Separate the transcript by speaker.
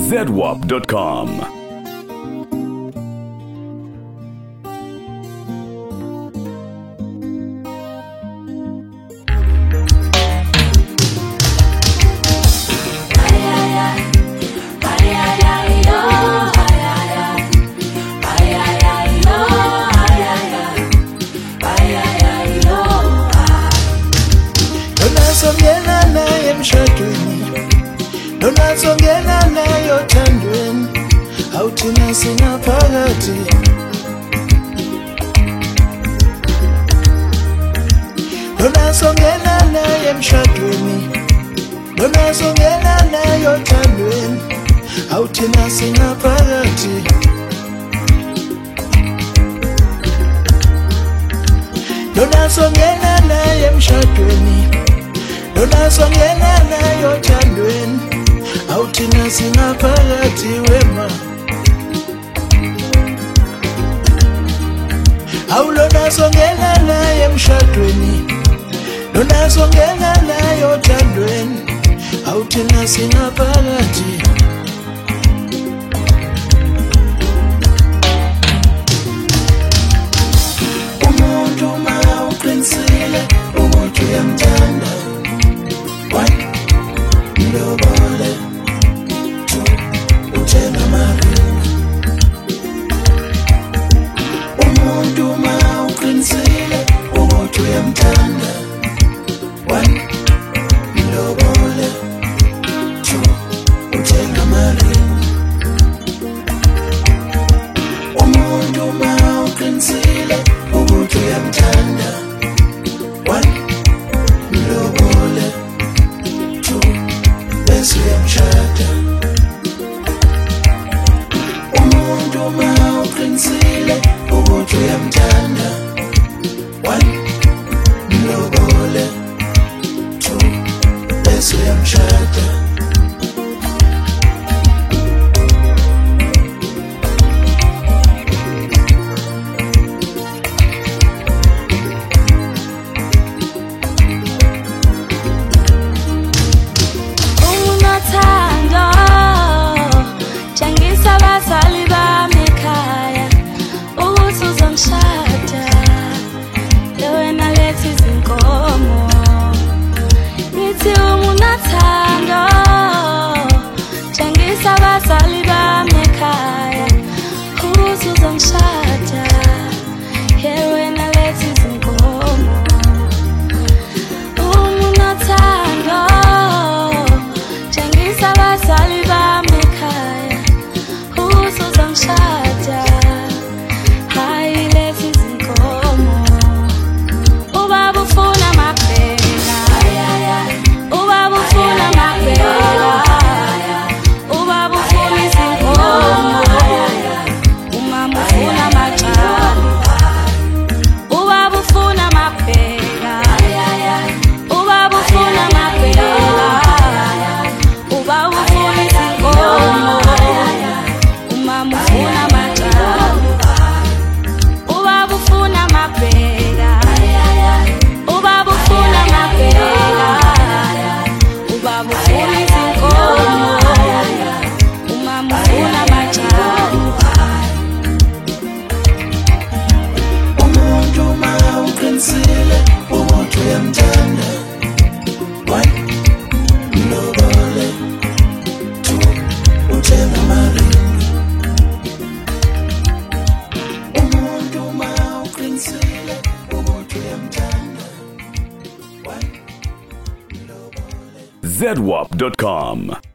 Speaker 1: ZWAP.com.
Speaker 2: Donasongena naye emshadweni, donasongena naye othandweni, awuthina singaphakathi. Donasongena naye emshadweni, donasongena naye othandweni, awuthina singaphakathi. Donasongena naye emshadweni, donasongena naye othandweni, awuthina singaphakathi wema. Awulonasongena naye emshadweni, donasongena naye othandweni, awuthina singaphakathi. Umuntu ma uqinisile ukuthi uyamthanda, one, mlobole, two, uthenga amaringi. Umuntu ma uqinisile ukuthi uyamthanda, one, mlobole, two, uthenga amaringi. Umuntu ma uqinisile ukuthi uyamthanda, one, mlobole, two, bese uyamshada. Umuntu ma uqinisile ukuthi uyamthanda, one, mlobole, two, bese uyamshada.
Speaker 1: ZWAP.com.